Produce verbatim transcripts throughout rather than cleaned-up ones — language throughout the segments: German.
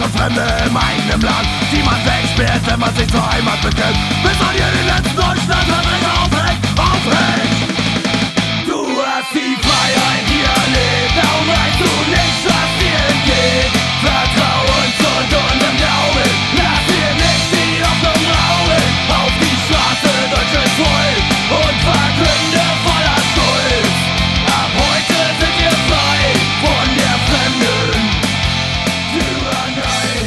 schon Fremde im eigenen Land, die man wegsperrt, wenn man sich zur Heimat bekennt, bis man hier den letzten Deutschlandverbrecher aufhängt, aufhängt. Du hast die Freiheit hier erlebt, darum weißt du nicht, was dir entgeht. Vertrau uns und unserem Glauben, lass dir nicht die Hoffnung rauben. Auf die Straße, deutsches Volk, und verkünde voller Stolz: ab heute sind wir frei von der fremden Tyrannei.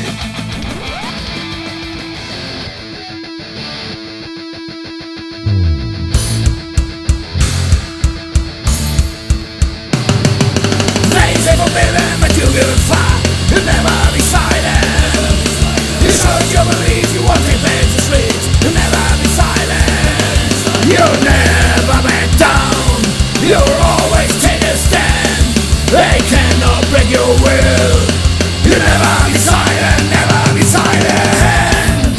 Say for living, but you will fight. You'll never be silent. You should you believe you won't defend the streets. You'll never be silent. You'll never back down. You'll always take a stand. They cannot break your will. You'll never be silent, never be silent.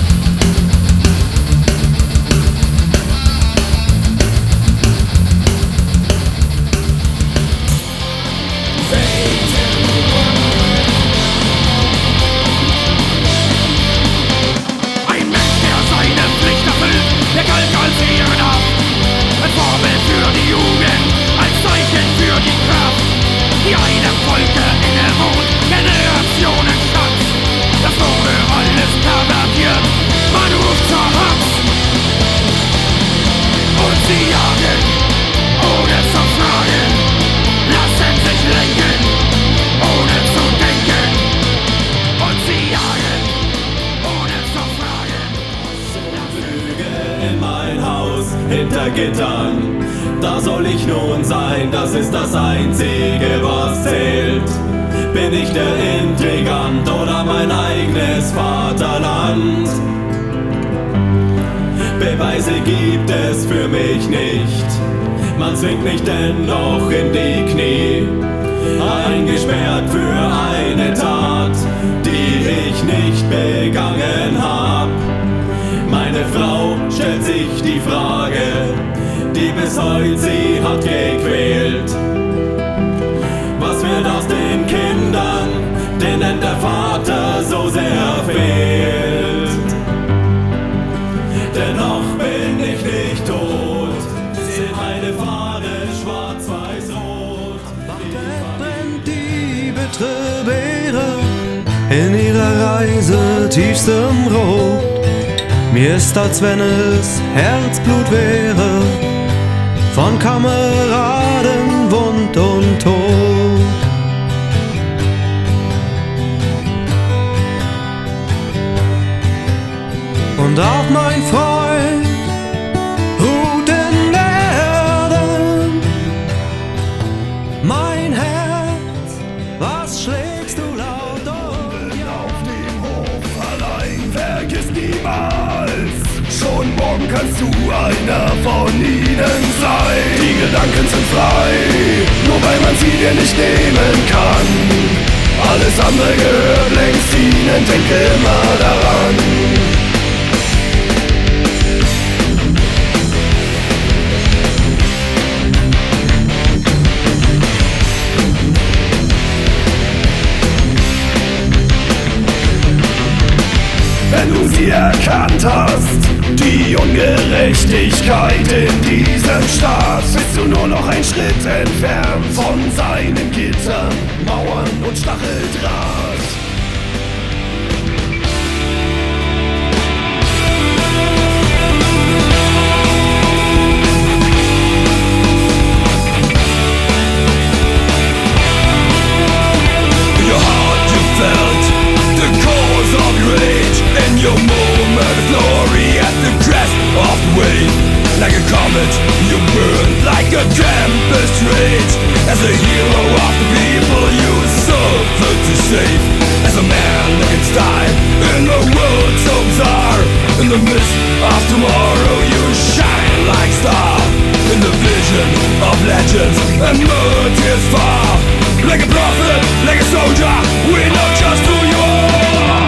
Ein Mensch, der seine Pflicht erfüllt, der galt als ehrenhaft. Ein Vorbild für die Jugend, als Zeichen für die Kraft, die einem Volke innewohnt, Generationen Schatz. Das wurde alles pervertiert, man ruft zur Hass. Und sie jagen, ohne zu fragen, lassen sich lenken, ohne zu denken. Und sie jagen, ohne zu fragen. Lüge in mein Haus hinter Gittern. Da soll ich nun sein, das ist das Einzige, was zählt. Bin ich der Intrigant oder mein eigenes Vaterland? Beweise gibt es für mich nicht, man zwingt mich dennoch in die Knie. Eingesperrt für eine Tat, die ich nicht begangen hab. Meine Frau stellt sich die Frage, die bis heute sie hat gequält: was wird aus den Kindern, denen der Vater so sehr fehlt? Dennoch bin ich nicht tot, sind meine Fahne schwarz-weiß-rot. Brennt die bittere Beere in ihrer Reise tiefstem Rot. Mir ist, als wenn es Herzblut wäre, von Kameraden Wund und Tod. Und auch mein Freund ruht in der Erde. Mein Herz, was schlägst du laut und ja? Auf dem Hof allein, vergiss niemals. Schon morgen kannst du einer von ihnen sein. Die Gedanken sind frei, nur weil man sie dir nicht nehmen kann. Alles andere gehört längst ihnen, denke immer daran. Wenn du sie erkannt hast, die Ungerechtigkeit in diesem Staat, bist du nur noch ein Schritt entfernt von seinen Gittern, Mauern und Stacheldraht. Your heart you felt the cause of your age, in your moment of glory at the crest of the wave. Like a comet, you burn like a tempest rage. As a hero of the people you suffered to save. As a man against time, in a world so bizarre. In the midst of tomorrow you shine like star. In the vision of legends and martyrs far. Like a prophet, like a soldier, we know just who you are.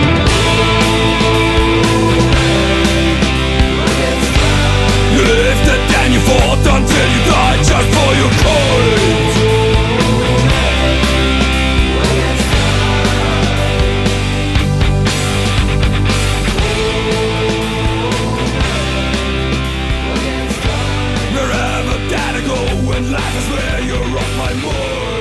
You lived and then you fought until you died just for your cause. I swear you rock my mood.